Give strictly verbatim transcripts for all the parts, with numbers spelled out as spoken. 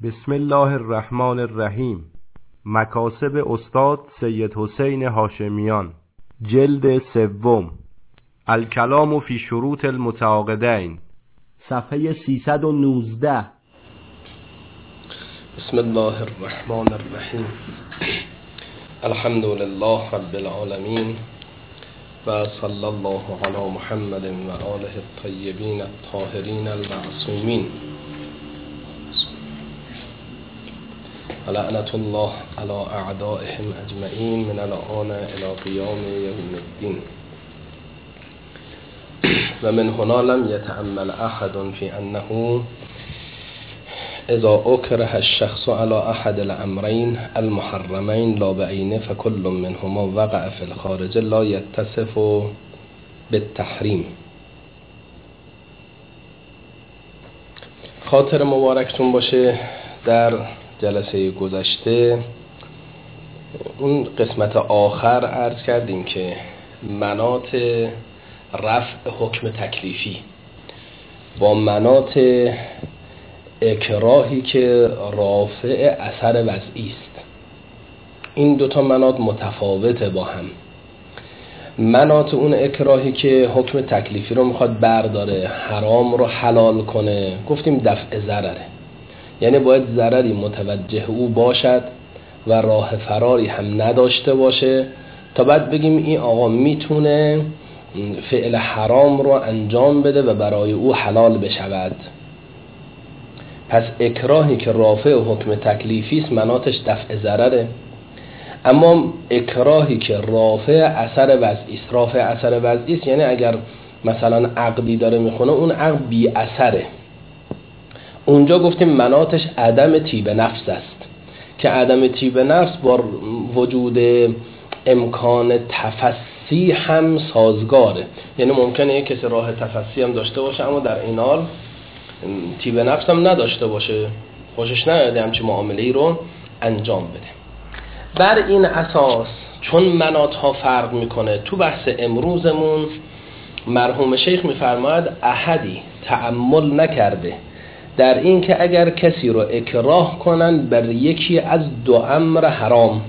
بسم الله الرحمن الرحیم. مکاسب استاد سید حسین هاشمیان، جلد سوم، الکلام فی شروط المتعاقدین، صفحه سیصد و نوزده. بسم الله الرحمن الرحیم. الحمد لله رب العالمین و صلی الله علی محمد و آله الطیبین الطاهرین المعصومین. لعنت الله علی اعدائهم اجمعین من الآن الی قیام یوم الدین. و من هنا لم یتأمل احد فی انه اذا اکره الشخص على احد الامرین المحرمین لا بعینه فکل منهما وقع فی الخارج لا یتصف بالتحریم. خاطر مبارکتون باشه، در جلسه گذشته اون قسمت آخر عرض کردیم که مناط رفع حکم تکلیفی با مناط اکراهی که رافع اثر وضعی است، این دوتا مناط متفاوته با هم. مناط اون اکراهی که حکم تکلیفی رو میخواد برداره، حرام رو حلال کنه، گفتیم دفع ضرره، یعنی باید ضرری متوجه او باشد و راه فراری هم نداشته باشه تا بعد بگیم این آقا میتونه فعل حرام رو انجام بده و برای او حلال بشود. پس اکراهی که رافع حکم تکلیفی است مناطش دفع ضرره، اما اکراهی که رافع اثر وضعی است، رافع اثر وضعی است یعنی اگر مثلا عقدی داره میخونه اون عقد بی اثره، اونجا گفتیم مناطش عدم طیب نفس است که عدم طیب نفس با وجود امکان تفسی هم سازگاره، یعنی ممکنه یک کسی راه تفسی هم داشته باشه اما در این حال طیب نفس هم نداشته باشه، خوشش نیاد همچین معامله‌ای رو انجام بده. بر این اساس چون مناط ها فرق میکنه، تو بحث امروزمون مرحوم شیخ میفرماید احدی تأمل نکرده در این که اگر کسی رو اکراه کنن بر یکی از دو امر حرام،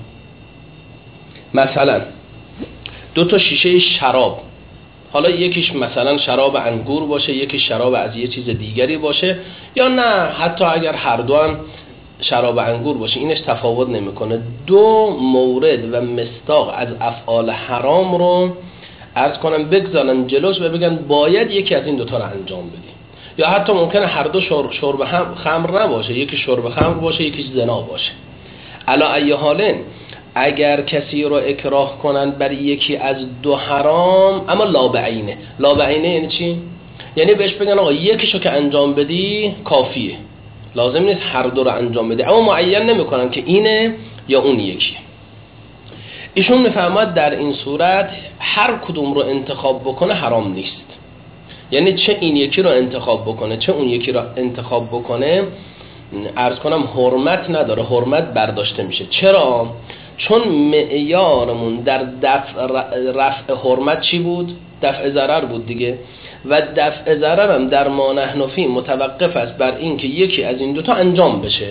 مثلا دو تا شیشه شراب، حالا یکیش مثلا شراب انگور باشه، یکی شراب از یه چیز دیگری باشه، یا نه حتی اگر هر دو هم شراب انگور باشه، اینش تفاوت نمیکنه، دو مورد و مصداق از افعال حرام رو عرض کنم بگذارن جلوش و بگن باید یکی از این دوتا رو انجام بدی. یا حتی ممکنه هر دو شرب خمر نباشه، یکی شرب خمر باشه یکی زنا باشه. علا ای حالن اگر کسی رو اکراه کنن بر یکی از دو حرام اما لا بعینه، لا بعینه یعنی چی؟ یعنی بهش بگن آقا یکیشو که انجام بدی کافیه، لازم نیست هر دو رو انجام بدی، اما معین نمیکنن که اینه یا اون یکیه. ایشون میفهمد در این صورت هر کدوم رو انتخاب بکنه حرام نیست، یعنی چه این یکی رو انتخاب بکنه چه اون یکی رو انتخاب بکنه عرض کنم حرمت نداره، حرمت برداشته میشه. چرا؟ چون معیارمون در دفع رفع حرمت چی بود؟ دفع ضرر بود دیگه، و دفع ضرر هم در ما نحن فی متوقف است بر این که یکی از این دوتا انجام بشه،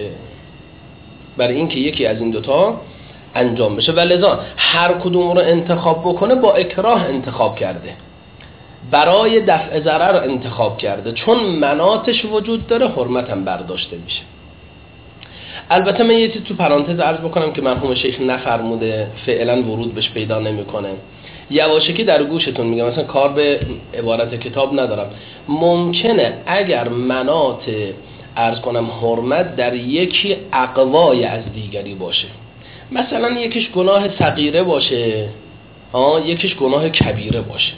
بر این که یکی از این دوتا انجام بشه، و لذا هر کدوم رو انتخاب بکنه با اکراه انتخاب کرده، برای دفع ضرر انتخاب کرده، چون مناطش وجود داره حرمت هم برداشته میشه. البته من یه چیز تو پرانتز عرض بکنم که مرحوم شیخ نفرموده، فعلا ورود بهش پیدا نمیکنه، یواشکی در گوشتون میگم، مثلا کار به عبارت کتاب ندارم، ممکنه اگر مناط عرض کنم حرمت در یکی اقوای از دیگری باشه، مثلا یکیش گناه صغیره باشه آه یکیش گناه کبیره باشه،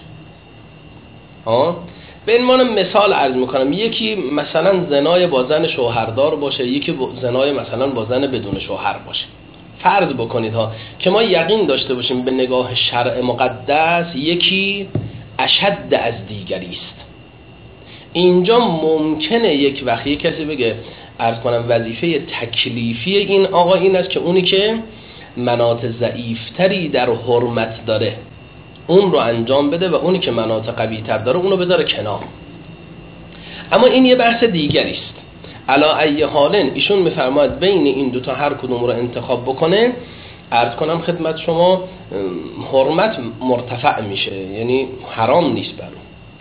آه به عنوان مثال عرض میکنم، یکی مثلا زنای با زن شوهردار باشه، یکی زنای مثلا با زن بدون شوهر باشه. فرض بکنید ها که ما یقین داشته باشیم به نگاه شرع مقدس یکی اشد از دیگری است، اینجا ممکنه یک وقت یک کسی بگه عرض کنم وظیفه تکلیفی این آقا این است که اونی که مناط ضعیفتری در حرمت داره اون رو انجام بده و اونی که مناط قوی تر داره اونو بذاره کنار. اما این یه بحث دیگری است. علا ای حالن ایشون میفرماید بین این دوتا هر کدوم رو انتخاب بکنه، عرض کنم خدمت شما حرمت مرتفع میشه، یعنی حرام نیست بر اون.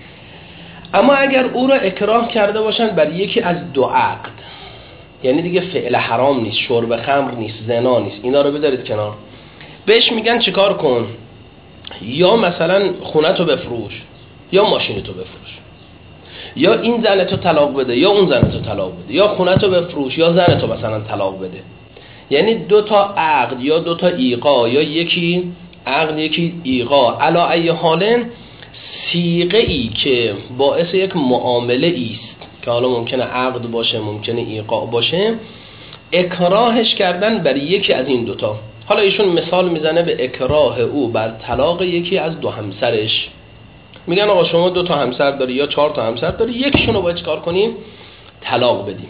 اما اگر او را اکراه کرده باشن بر یکی از دو عقد، یعنی دیگه فعل حرام نیست، شرب خمر نیست، زنا نیست، اینا رو بذارید کنار، بهش میگن چیکار کن؟ یا مثلا خونتو بفروش یا ماشینتو بفروش، یا این زنتو طلاق بده یا اون زنتو طلاق بده، یا خونتو بفروش یا زنتو مثلا طلاق بده. یعنی دو تا عقد یا دو تا ایقا، یا یکی عقد یکی ایقا، علا ای حالن صیغه ای که باعث یک معامله است که حالا ممکنه عقد باشه ممکنه ایقا باشه، اکراهش کردن بر یکی از این دوتا. حالا ایشون مثال میزنه به اکراه او بر طلاق یکی از دو همسرش. میگن آقا شما دو تا همسر داری یا چهار تا همسر داری، یکیشون رو باید چیکار کنیم؟ طلاق بدیم.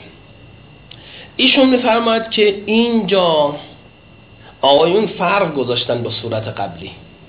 ایشون میفرماید که اینجا آقایون فرق گذاشتن با صورت قبلی.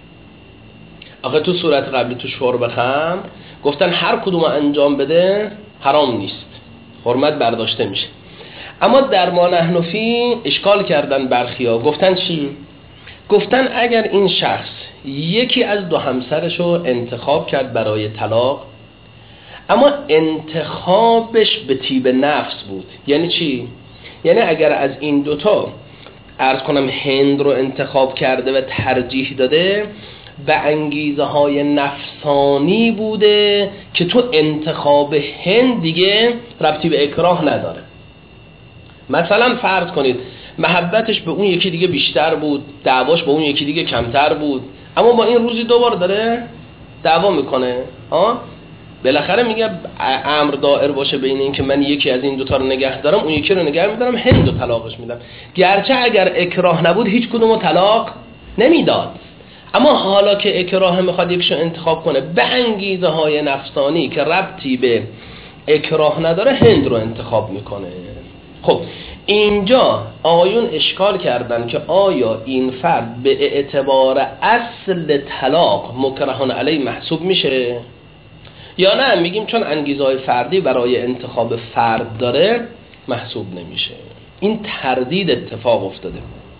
آخه تو صورت قبلی تو شرب خمر گفتن هر کدوم انجام بده حرام نیست، حرمت برداشته میشه. اما در ما نحن فی اشکال کردن برخیا، گفتن چی؟ گفتن اگر این شخص یکی از دو همسرشو انتخاب کرد برای طلاق، اما انتخابش به طیب نفس بود. یعنی چی؟ یعنی اگر از این دوتا عرض کنم هند رو انتخاب کرده و ترجیح داده، به انگیزه های نفسانی بوده که تو انتخاب هند دیگه ربطی به اکراه نداره. مثلا فرض کنید محبتش به اون یکی دیگه بیشتر بود، دعواش با اون یکی دیگه کمتر بود، اما با این روزی دوبار داره دعوا میکنه. ها بالاخره میگه امر دائر باشه بین این که من یکی از این دوتا رو نگه دارم، اون یکی رو نگه میدارم، هند رو طلاقش میدم. گرچه اگر اکراه نبود هیچ کدوم رو طلاق نمیداد، اما حالا که اکراه میخواد یکشو انتخاب کنه به انگیزه های نفسانی که ربطی به اکراه نداره، هند رو انتخاب میکنه. خب اینجا آقایون اشکال کردن که آیا این فرد به اعتبار اصل طلاق مکرهان علی محسوب میشه یا نه؟ میگیم چون انگیزه های فردی برای انتخاب فرد داره محسوب نمیشه. این تردید اتفاق افتاده.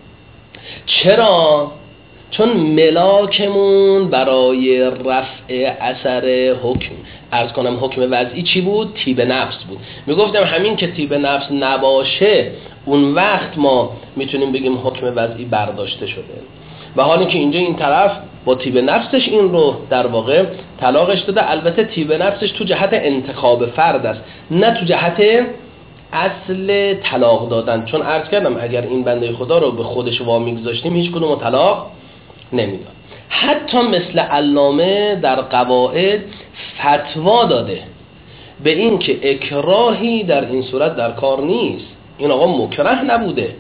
چرا؟ چون ملاکمون برای رفع اثر حکم، عرض کنم حکم وضعی چی بود؟ طیب نفس بود. میگفتم همین که طیب نفس نباشه اون وقت ما میتونیم بگیم حکم وضعی برداشته شده، و حالی که اینجا این طرف با طیب نفسش این رو در واقع طلاقش داده. البته طیب نفسش تو جهت انتخاب فرد است، نه تو جهت اصل طلاق دادن. چون عرض کردم اگر این بنده خدا رو به خودش وامی گذاشتیم هیچ کدوم طلاق نمیداد. حتی مثل علامه در قواعد فتوا داده به این که اکراهی در این صورت در کار نیست. این آقا مکره نبوده،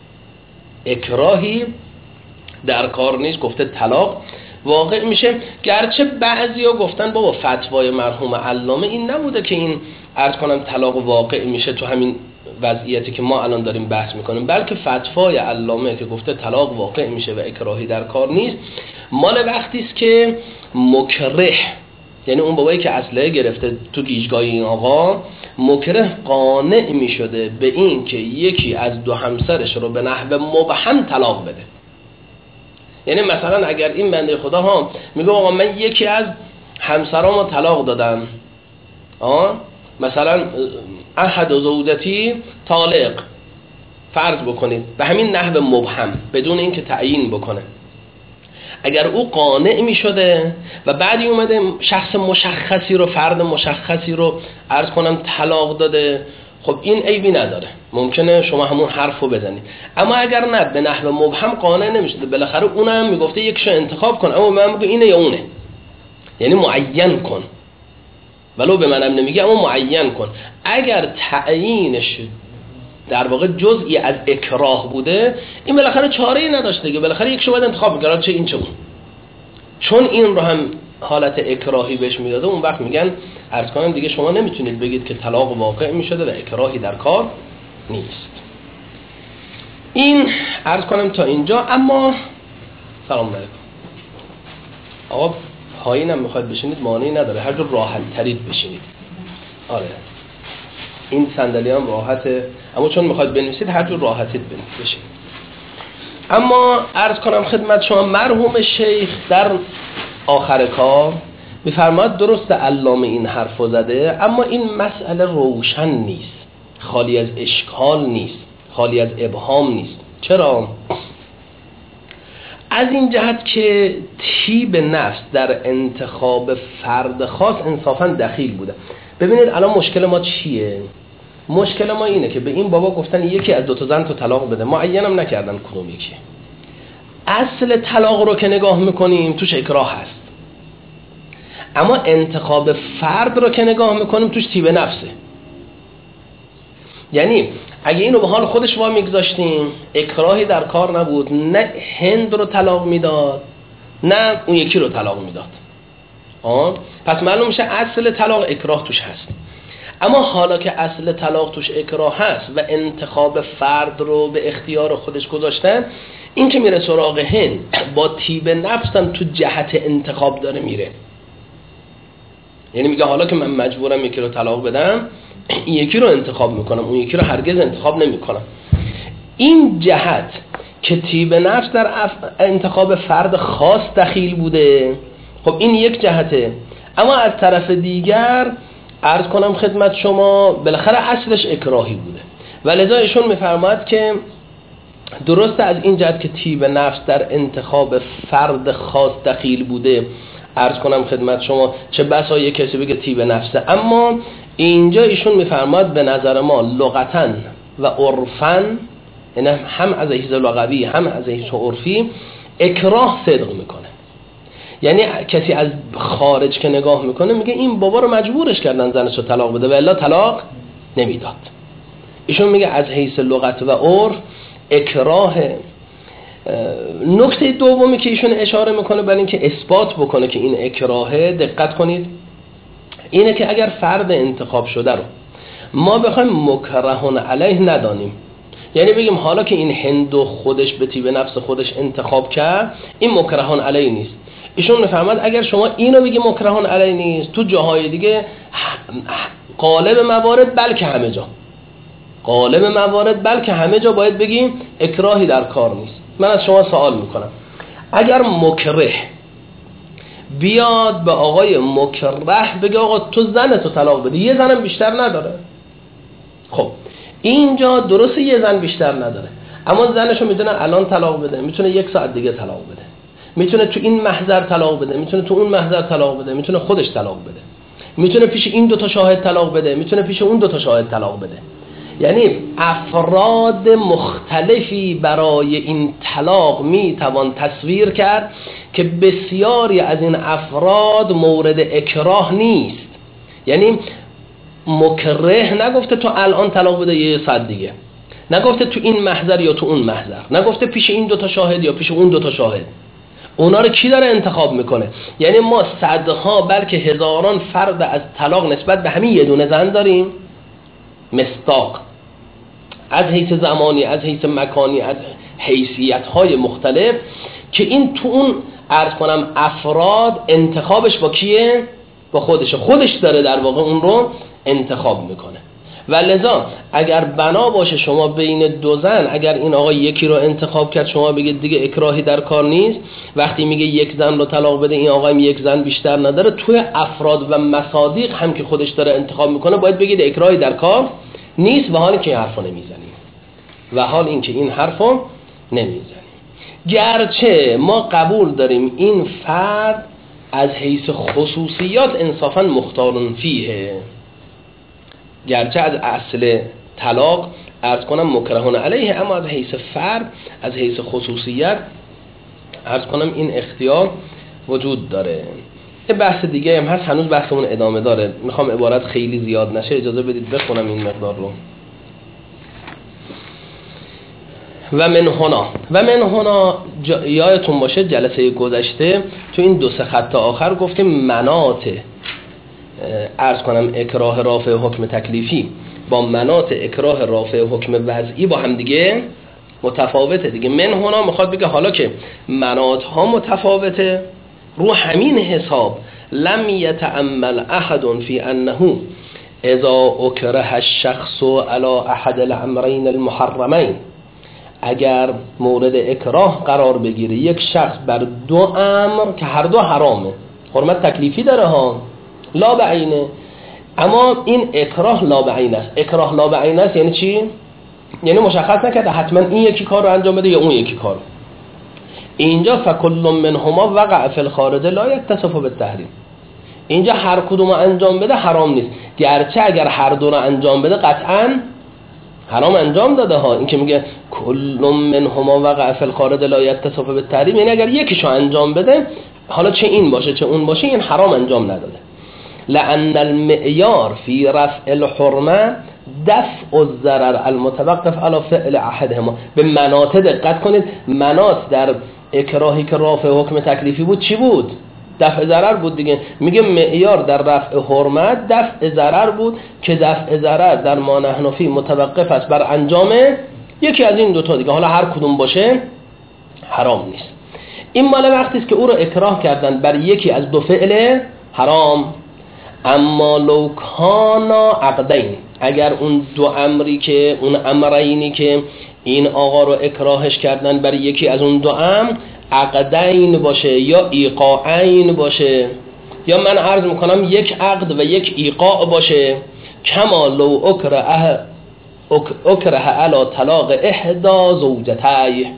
اکراهی در کار نیست، گفته طلاق واقع میشه. گرچه بعضیا گفتن بابا فتوای مرحوم علامه این نبوده که این عرض کنم طلاق واقع میشه تو همین وضعیتی که ما الان داریم بحث میکنیم، بلکه فتوای علامه که گفته طلاق واقع میشه و اکراهی در کار نیست مال وقتی است که مکره، یعنی اون بابایی که اسلحه گرفته تو گیجگاه این آقا، مکره قانع میشده به این که یکی از دو همسرش رو به نحو مبهم طلاق بده. یعنی مثلا اگر این بنده خدا ها میگه آقا من یکی از همسرامو طلاق دادم، آه مثلا احد زوجتی طالق فرض بکنید به همین نحو مبهم بدون اینکه تعیین بکنه، اگر او قانع می شده و بعدی اومده شخص مشخصی رو فرد مشخصی رو عرض کنم طلاق داده، خب این عیبی نداره، ممکنه شما همون حرف رو بزنید. اما اگر نه به نحو مبهم قانع نمی شده، بالاخره اونم می گفته یکشو انتخاب کن، اما من میگم اینه یا اونه، یعنی معین کن، ولو به منم نمیگه اما معین کن. اگر تعیینش در واقع جزئی از اکراه بوده، این بالاخره چاره‌ای نداشته دیگه، بالاخره یکشو باید انتخاب می‌کرد، چه این چه اون. چون این رو هم حالت اکراهی بهش میداده، اون وقت میگن عرض کنم دیگه شما نمیتونید بگید که طلاق واقع میشده و اکراهی در کار نیست. این عرض کنم تا اینجا. اما سلام علیکم آقا، پایینم میخواید بشینید مانعی نداره، هر جور راحت ترید بشینید. آره این صندلی هم راحته، اما چون میخواید بنویسید هر جور راحتید بنویسید. اما عرض کنم خدمت شما مرحوم شیخ در آخر کار میفرماد درست علامه این حرفو زده، اما این مسئله روشن نیست، خالی از اشکال نیست، خالی از ابهام نیست. چرا؟ از این جهت که طیب نفس در انتخاب فرد خاص انصافا دخیل بوده. ببینید الان مشکل ما چیه؟ مشکل ما اینه که به این بابا گفتن یکی از دو تا زن تو طلاق بده، معینم نکردن کدوم یکی. اصل طلاق رو که نگاه میکنیم توش اکراه هست، اما انتخاب فرد رو که نگاه میکنیم توش طیب نفسه. یعنی اگه اینو به حال خودش وا میگذاشتیم اکراهی در کار نبود، نه هند رو طلاق میداد نه اون یکی رو طلاق میداد. آه؟ پس معلوم میشه اصل طلاق اکراه توش هست. اما حالا که اصل طلاق توش اکراه هست و انتخاب فرد رو به اختیار خودش گذاشتن، این که میره سراغ هند با طیب نفسم تو جهت انتخاب داره میره. یعنی میگه حالا که من مجبورم یکی رو طلاق بدم، این یکی رو انتخاب میکنم، اون یکی رو هرگز انتخاب نمیکنم. این جهت که طیب نفس در انتخاب فرد خاص دخیل بوده، خب این یک جهته. اما از طرف دیگر عرض کنم خدمت شما بالاخره اصلش اکراهی بوده و لذا ایشون میفرماید که درسته از این جهت که طیب نفس در انتخاب فرد خاص دخیل بوده، عرض کنم خدمت شما چه بسا یک کسی بگه طیب نفسه، اما اینجا ایشون میفرماید به نظر ما لغتاً و عرفاً، یعنی هم از حیث لغوی هم از حیث عرفی اکراه صدق میکنه. یعنی کسی از خارج که نگاه میکنه میگه این بابا رو مجبورش کردن زنش رو طلاق بده و الا طلاق نمیداد. ایشون میگه از حیث لغت و عرف اکراه. نکته دومی که ایشون اشاره میکنه برای اینکه اثبات بکنه که این اکراهه، دقت کنید، اینه که اگر فرد انتخاب شده رو ما بخوایم مکرهون علیه ندانیم، یعنی بگیم حالا که این هندو خودش به طیب نفس خودش انتخاب کرد این مکرهون علیه نیست، ایشون میفهمد اگر شما اینو بگی مکرهون علیه نیست، تو جاهای دیگه غالب موارد بلکه همه جا غالب موارد بلکه همه جا باید بگیم اکراهی در کار نیست. من از شما سوال میکنم، اگر مکره بیاد به آقای مکره بگه آقا تو زنتو طلاق بده، یه زنم بیشتر نداره، خب اینجا درسته یه زن بیشتر نداره، اما زنشو میتونه الان طلاق بده، میتونه یک ساعت دیگه طلاق بده، میتونه تو این محضر طلاق بده، میتونه تو اون محضر طلاق بده، میتونه خودش طلاق بده، میتونه پیش این دوتا شاهد طلاق بده، میتونه پیش اون دوتا شاهد طلاق بده. یعنی افراد مختلفی برای این طلاق میتوان تصویر کرد که بسیاری از این افراد مورد اکراه نیست. یعنی مکره نگفته تو الان طلاق بده یه ساعت دیگه، نگفته تو این محضر یا تو اون محضر، نگفته پیش این دوتا شاهد یا پیش اون دوتا شاهد. اونا رو کی داره انتخاب میکنه؟ یعنی ما صدها بلکه هزاران فرد از طلاق نسبت به همین یه دونه زن داریم، مصداق از حیث زمانی، از حیث مکانی، از حیثیت‌های مختلف که این تو اون عرض کنم افراد انتخابش با کیه؟ با خودشه، خودش داره در واقع اون رو انتخاب میکنه. و لذا اگر بنا باشه شما بین دو زن، اگر این آقا یکی رو انتخاب کرد شما بگید دیگه اکراهی در کار نیست، وقتی میگه یک زن رو طلاق بده این آقا هم یک زن بیشتر نداره، توی افراد و مصادیق هم که خودش داره انتخاب میکنه باید بگید اکراهی در کار نیست، و حال این که این حرفو نمیزنیم و حال این که این حرفو نمیزنیم. گرچه ما قبول داریم این فرد از حیث خصوصیات انصافا مختارن فیه، گرچه از اصل طلاق عرض کنم مکرهون علیه، اما از حیث فرد، از حیث خصوصیت عرض کنم این اختیار وجود داره. یه بحث دیگه هم هست، هنوز بحثمون ادامه داره، میخوام عبارت خیلی زیاد نشه، اجازه بدید بخونم این مقدار رو. و من هنا و من هنا یادتون باشه جلسه گذشته تو این دو سه خط آخر گفتیم مناط عرض کنم اکراه رافع حکم تکلیفی با مناط اکراه رافع حکم وضعی با هم دیگه متفاوته دیگه. من هنا میخواد بگه حالا که مناط ها متفاوته، رو همین حساب لم یتأمل احد فی انه اذا اکره الشخص علی احد الامرین المحرمین، اگر مورد اکراه قرار بگیره یک شخص بر دو امر که هر دو حرامه، حرمت تکلیفی داره ها، لا بعینه، اما این اکراه لا بعینه است. اکراه لا بعینه است یعنی چی؟ یعنی مشخص نکرده حتما این یکی کار رو انجام بده یا اون یکی کار رو. اینجا فکل منهما وقع فی الخارج لا یتصف بالتحریم، اینجا هر کدوم انجام بده حرام نیست، گرچه اگر هر دو رو انجام بده قطعاً حرام انجام داده ها. این که میگه کل منهما وقع فی الخارج لا یتصف بالتحریم، یعنی اگر یکیشو انجام بده، حالا چه این باشه چه اون باشه، این حرام انجام نداده. لأن المعیار فی رفع الحرمه دفع الضرر المتوقف علی فعل احدهما. به مناط دقت کنید، مناط در اکراهی که رافع حکم تکلیفی بود چی بود؟ دفع ضرر بود دیگه. میگه معیار در رفع حرمت دفع ضرر بود که دفع ضرر در ما نحن فی متوقف است بر انجام یکی از این دوتا دیگه، حالا هر کدوم باشه حرام نیست. این مال وقتی است که او رو اکراه کردن بر یکی از دو فعل حرام. اما لو کانا عقدین، اگر اون دو امری که اون امرینی که این آقا رو اکراهش کردن بر یکی از اون دو امر عقدین باشه یا ایقاعین باشه، یا من عرض میکنم یک عقد و یک ایقاع باشه، کما لو اکره اکره علی طلاق احدا زوجتای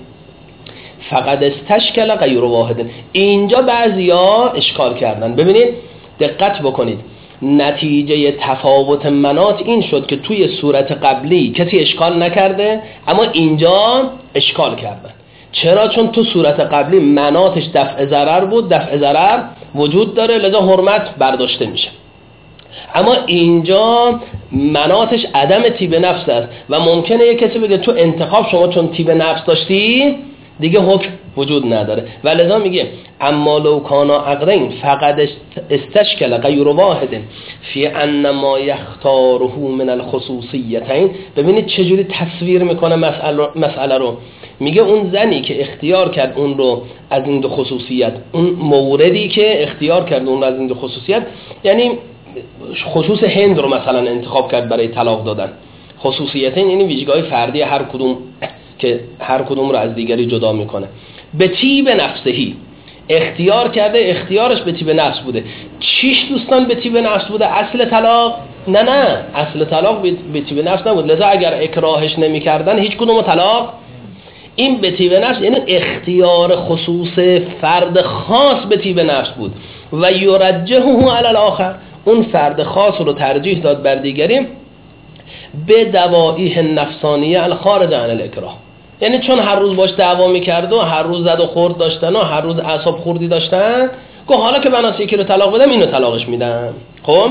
فقد استشکل غیر واحد. اینجا بعضیا اشکال کردن. ببینید دقت بکنید، نتیجه تفاوت مناط این شد که توی صورت قبلی کسی اشکال نکرده، اما اینجا اشکال کردن. چرا؟ چون تو صورت قبلی مناطش دفع ضرر بود، دفع ضرر وجود داره لذا حرمت برداشته میشه، اما اینجا مناطش عدم طیب نفس است و ممکنه یک کسی بگه تو انتخاب شما چون طیب نفس داشتی دیگه حکم وجود نداره، و لذا میگه اما لو کانا عقدین فقد استشکل غیر واحد فی ان ما یختاره من الخصوصیتین. ببینید چجوری تصویر میکنه مسئله, مسئله رو. میگه اون زنی که اختیار کرد اون رو از این دو خصوصیت، اون موردی که اختیار کرد اون رو از این دو خصوصیت، یعنی خصوص هند رو مثلا انتخاب کرد برای طلاق دادن. خصوصیتین یعنی ویژگی‌های فردی هر کدوم که هر کدوم رو از دیگری جدا میکنه. به طیب نفسهی اختیار کرده، اختیارش به طیب نفس بوده. چیش دوستان به طیب نفس بوده؟ اصل طلاق؟ نه نه، اصل طلاق به طیب نفس نبود، لذا اگر اکراهش نمیکردن هیچ کدوم طلاق. این به طیب نفس یعنی اختیار خصوص فرد خاص به طیب نفس بود و یرجحه علی الاخر، اون فرد خاص رو ترجیح داد بر دیگری به دوائیه نفسانیه الخارج عن الاکراه. یعنی چون هر روز باش دعوا میکرد و هر روز زد و خورد داشتن و هر روز اعصاب خوردی داشتن، گفت حالا که بناس یکی رو طلاق بدم اینو طلاقش میدم. خب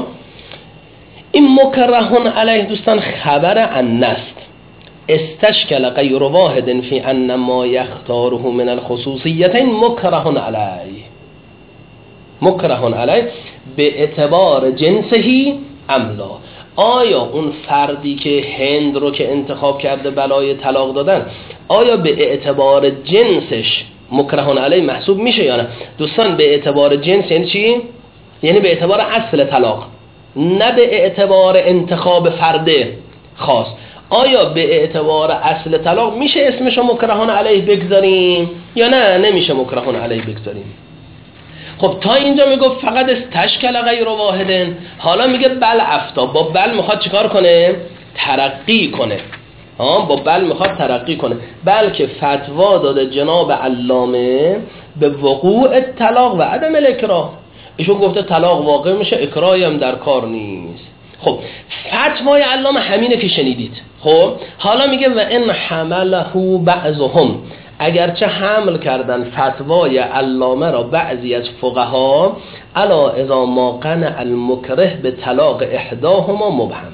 این مکرهون علیه دوستان خبر عن است، استشکل غیر واحد فی ان ما یختاره من الخصوصیتین مکرهون علیه. مکرهون علیه به اعتبار جنسهی املا، آیا اون فردی که هند رو که انتخاب کرده برای طلاق دادن آیا به اعتبار جنسش مکرهون علیه محسوب میشه یا نه؟ دوستان به اعتبار جنس یعنی چی؟ یعنی به اعتبار اصل طلاق، نه به اعتبار انتخاب فرد خاص. آیا به اعتبار اصل طلاق میشه اسمشو مکرهون علیه بگذاریم یا نه نمیشه مکرهون علیه بگذاریم؟ خب تا اینجا میگفت فقط استشکل غیر واحدن، حالا میگه بل افتا. با بل میخواد چیکار کنه؟ ترقی کنه. ها با بل میخواد ترقی کنه، بلکه فتوا داده جناب علامه به وقوع طلاق و عدم الاکراه. ایشون گفته طلاق واقع میشه، اکراهی هم در کار نیست. خب فتوای علامه همینه که شنیدید. خب حالا میگه و ان حمله بعضهم، اگرچه حمل کردن فتوای علامه را بعضی از فقها الا اذا ما قنع المکره به طلاق احداهما مبهمه،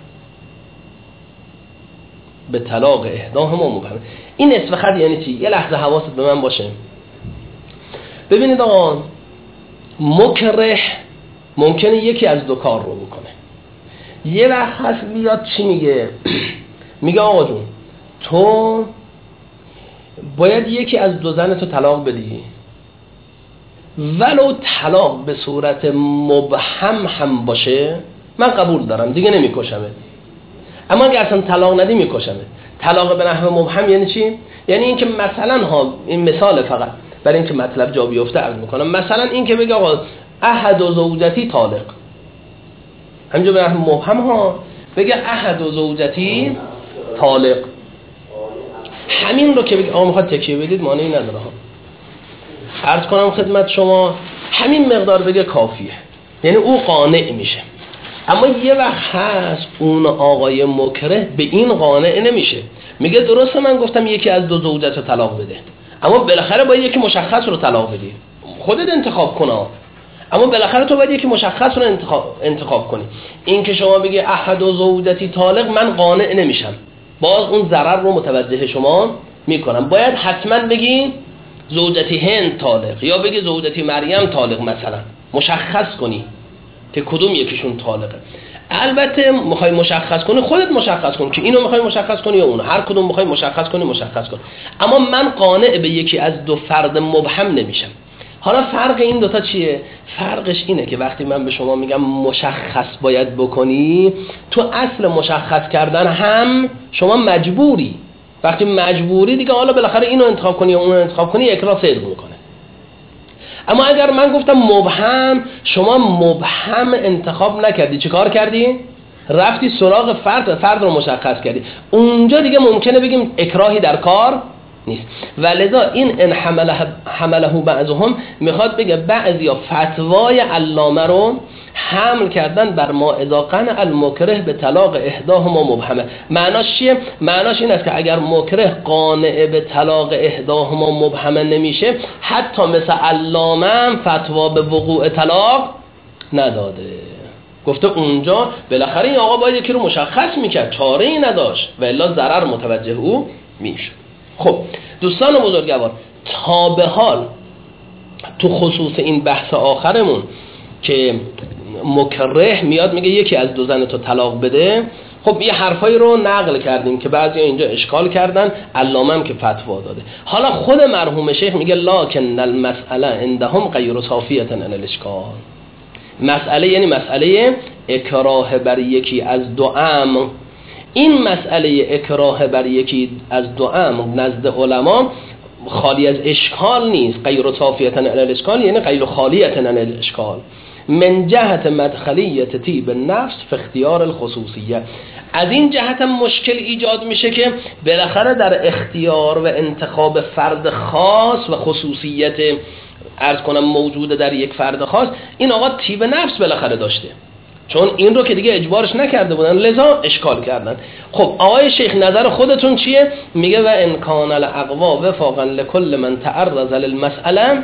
به طلاق احداهما مبهمه. این اسم خط یعنی چی؟ یه لحظه حواست به من باشه. ببینید آقا، مکره ممکنه یکی از دو کار رو بکنه. یه وقت هست بیاد چی میگه؟ میگه آقا جون تو باید یکی از دو زن تو طلاق بدی، ولو طلاق به صورت مبهم هم باشه، من قبول دارم دیگه نمیکشمه. اما اگه اصلا طلاق ندی میکشمه. طلاق به نحو مبهم یعنی چی؟ یعنی اینکه مثلا ها، این مثال فقط برای اینکه مطلب جا بیفته عرض میکنم، مثلا اینکه بگه آقا احد و زوجتی طالق، همینجا به نحو مبهم ها بگه احد و زوجتی طالق، همین رو که بگه آقا میخواد تکیه بدید مانعی نداره ها. عرض کنم خدمت شما همین مقدار بگه کافیه، یعنی او قانع میشه. اما یه وقت هست اون آقای مکره به این قانع نمیشه، میگه درسته من گفتم یکی از دو زوجت رو طلاق بده، اما بالاخره باید یکی مشخص رو طلاق بدی، خودت انتخاب کنه، اما بالاخره تو باید یکی مشخص رو انتخاب, انتخاب کنی. این که شما بگی احد و زوجتی طالق من قانع نمیشم، باز اون ضرر رو متوجه شما میکنم. باید حتما بگی زوجتی هند طالق یا بگی زوجتی مریم طالق، مثلا مشخص کنی که کدوم یکیشون طالقه. البته میخوای مشخص کنی خودت مشخص کن که اینو میخوای مشخص کنی یا اونو، هر کدوم میخوای مشخص کنی مشخص کن. اما من قانع به یکی از دو فرد مبهم نمیشم. حالا فرق این دوتا چیه؟ فرقش اینه که وقتی من به شما میگم مشخص باید بکنی، تو اصل مشخص کردن هم شما مجبوری. وقتی مجبوری دیگه حالا بالاخره اینو انتخاب کنی یا اونو انتخاب کنی، اکراه صدق میکنه. اما اگر من گفتم مبهم، شما مبهم انتخاب نکردی، چه کار کردی؟ رفتی سراغ فرد، فرد رو مشخص کردی. اونجا دیگه ممکنه بگیم اکراهی در کار نیست. ولذا این ان حمله حمله بعضهم میخواد بگه بعضیا فتوای علامه رو حمل کردن بر ما اذا قنع المکره به طلاق احداهما مبهمه. معناش چیه؟ معناش این است که اگر مکره قانع به طلاق احداهما مبهمه نمیشه، حتی مثل علامه هم فتوا به وقوع طلاق نداده. گفته اونجا بالاخره این آقا باید یکی رو مشخص میکرد، چاره ای نداشت و الا ضرر متوجه او میشه. خب دوستان بزرگوار، تا به حال تو خصوص این بحث آخرمون که مکره میاد میگه یکی از دو زن تو طلاق بده، خب یه حرفایی رو نقل کردیم که بعضی اینجا اشکال کردن، علامه هم که فتوا داده. حالا خود مرحوم شیخ میگه لکن المسئله عندهم غیر صافیه عن الاشکال. مسئله یعنی مسئله اکراه بر یکی از دو امر. این مسئله اکراه بر یکی از دو امر نزد علما خالی از اشکال نیست. غیر صافیه عن الاشکال یعنی غیر خالیه عن الاشکال من جهت مدخلیت طیب نفس فی اختیار الخصوصیه. از این جهت هم مشکل ایجاد میشه که بالاخره در اختیار و انتخاب فرد خاص و خصوصیت عرض کنم موجوده در یک فرد خاص، این آقا طیب نفس بالاخره داشته، چون این رو که دیگه اجبارش نکرده بودن لذا اشکال کردن. خب آقای شیخ نظر خودتون چیه؟ میگه و ان کان الاقوا وفاقا لكل من تعرض للمساله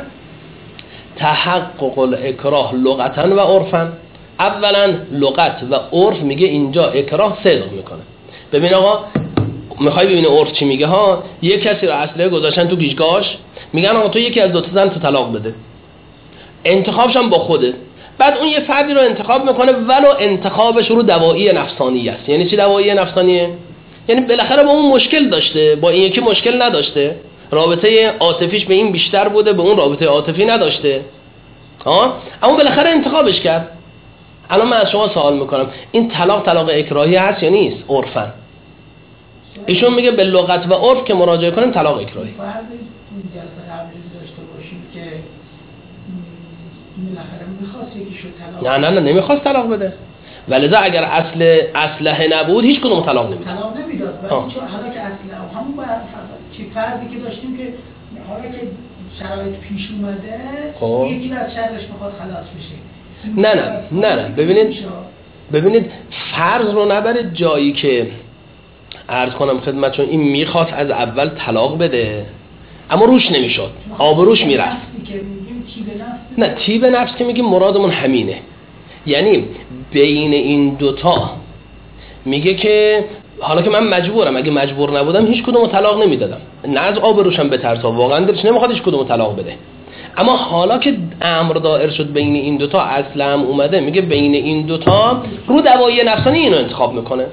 تحقق الاکراه لغتا و عرفا. اولا لغت و عرف میگه اینجا اکراه صدق میکنه. ببین آقا، میخوای ببینی عرف چی میگه ها؟ یک کسی رو اصله گذاشتن تو گیجگاش، میگن آقا تو یکی از دو تا زن تو طلاق بده، انتخابش هم با خوده. بعد اون یه فردی رو انتخاب میکنه ولو انتخابش رو دوایی نفسانی است. یعنی چی دوایی نفسانیه؟ یعنی بالاخره با اون مشکل داشته، با این یکی مشکل نداشته، رابطه عاطفیش به این بیشتر بوده، به اون رابطه عاطفی نداشته ها، اما بالاخره انتخابش کرد. الان من از شما سوال میکنم، این طلاق طلاق اکراهی هست یا نیست عرفاً؟ ایشون میگه به لغت و عرف که مراجعه کنیم طلاق اکراهی. فرض این جلسه قبلی داشته باشیم که بالاخره میخواست یکیشو طلاق نه نه نه نمیخواست طلاق بده، ولذا اگر اصل اصله نبود هیچ کدوم طلاق نمیداد. طلاق نمیداد. ولی چون حالا که اصله همون چه فرضی که داشتیم که حالا که شرایط پیش اومده خب. یکی از شرش میخواد خلاص بشه. نه نه نه نه ببینید ببینید فرض رو نبرید جایی که عرض کنم خدمتتون این میخواست از اول طلاق بده اما روش نمیشد، آبروش میرفت. نه طیب نفس که میگیم مرادمون همینه، یعنی بین این دوتا میگه که حالا که من مجبورم، اگه مجبور نبودم هیچ کدومو طلاق نمیدادم، نه از آبروشم بترسا، واقعا دلش نمیخواد هیچ کدومو طلاق بده. اما حالا که امر دائر شد بین این دوتا، اصلا هم اومده میگه بین این دوتا رو دوایی نفسانی اینو انتخاب میکنه.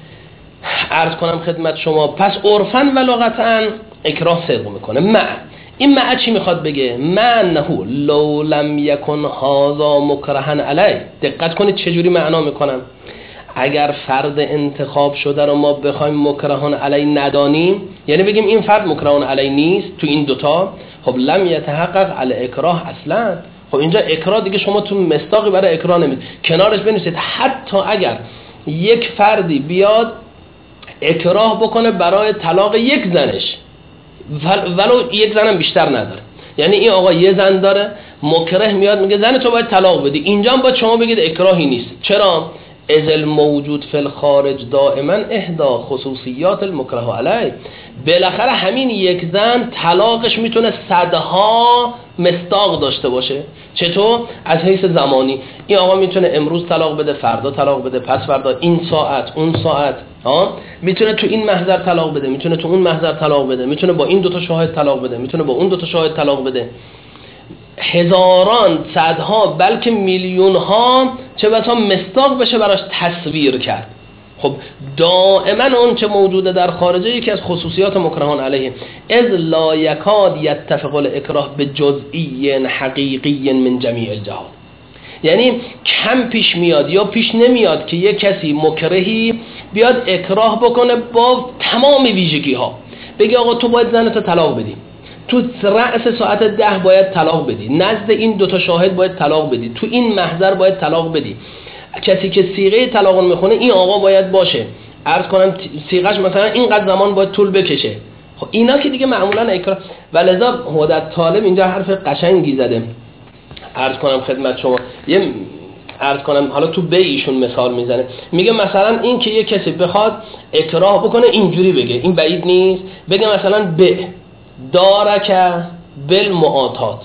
عرض کنم خدمت شما پس عرفاً و لغتاً اکراه صدق میکنه، مع این مع چی میخواد بگه؟ معنه لو لم یکن هذا مکرها علی. دقت کنید چجوری معنا میکنم. اگر فرد انتخاب شده رو ما بخوایم مکرهان علی ندانیم، یعنی بگیم این فرد مکرهان علی نیست تو این دوتا، خب لم یتحقق علی اکراه اصلا. خب اینجا اکراه دیگه شما تو مصداقی برای اکراه نمید، کنارش بنویسید حتی اگر یک فردی بیاد اکراه بکنه برای طلاق یک زنش، ولو یک زنم بیشتر نداره، یعنی این آقا یه زن داره، مکره میاد میگه زن تو باید طلاق بدی، اینجا هم باید شما بگید اکراهی نیست. چرا؟ ازل موجود فی الخارج دائما احدا خصوصیات المکره علی. بالاخره همین یک زن طلاقش میتونه صدها مصداق داشته باشه. چطور؟ از حیث زمانی این آقا میتونه امروز طلاق بده، فردا طلاق بده، پس فردا، این ساعت، اون ساعت، ها میتونه تو این محضر طلاق بده، میتونه تو اون محضر طلاق بده، میتونه با این دوتا شاهد طلاق بده، میتونه با اون دوتا شاهد طلاق بده. هزاران، صدها، بلکه میلیون ها چه بسا مصداق بشه براش تصویر کرد. خب دائما اون چه موجوده در خارجه یکی از خصوصیات مکرهان علیه. از لا یکاد یتفق الاکراه به جزئی حقیقی من جمیع الجهات. یعنی کم پیش میاد یا پیش نمیاد که یک کسی مکرهی بیاد اکراه بکنه با تمام ویژگی ها، بگه آقا تو باید زنتو طلاق بدی، تو رأس ساعت ده باید طلاق بدی، نزد این دوتا شاهد باید طلاق بدی، تو این محضر باید طلاق بدی، کسی که صیغه طلاق میخونه این آقا باید باشه، عرض کنم صیغش مثلا اینقدر زمان باید طول بکشه. خب اینا که دیگه معمولا اکراه. ولذا هدت طالب اینجا حرف قشنگی زده، عرض کنم خدمت شما، یه عرض کنم حالا تو به ایشون مثال میزنه، میگه مثلا این که یه کسی بخواد اکراه بکنه اینجوری بگه، این بعید نیست، بگه مثلا به دارک بالمعاطات،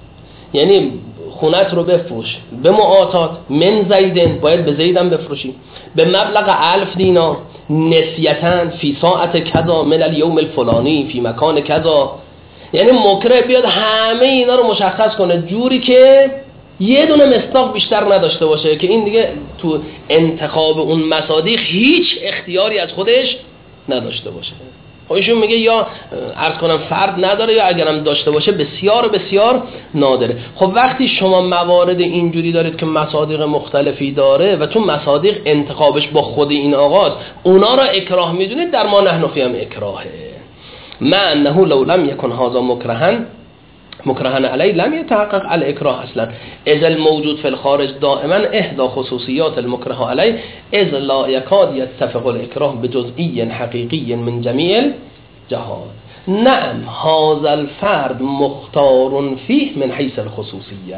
یعنی خونت رو بفروش به معاطات، من زیدن باید به زیدن بفروشی، به مبلغ الف دینار نسیتن فی ساعت کذا من الیوم الفلانی فی مکان کذا. یعنی مکره بیاد همه اینا رو مشخص کنه جوری که یه دونه مصداق بیشتر نداشته باشه، که این دیگه تو انتخاب اون مصادیق هیچ اختیاری از خودش نداشته باشه. خب ایشون میگه یا عرض کنم فرد نداره، یا اگرم داشته باشه بسیار بسیار نادره. خب وقتی شما موارد اینجوری دارید که مصادیق مختلفی داره و تو مصادیق انتخابش با خود این آغاز، اونا را اکراه میدونید، در ما نحن فی هم اکراهه. ما انه لو لم یکن هذا مکرها مکرها علی لم یتحقق الاکراه اصلا. اذ الموجود فی الخارج دائما احدا خصوصیات المکره علی اذ لا یکاد یتفق الاکراه بجزئی حقیقی من جمیع الجهات. نعم هذا الفرد مختار فیه من حیث الخصوصیه.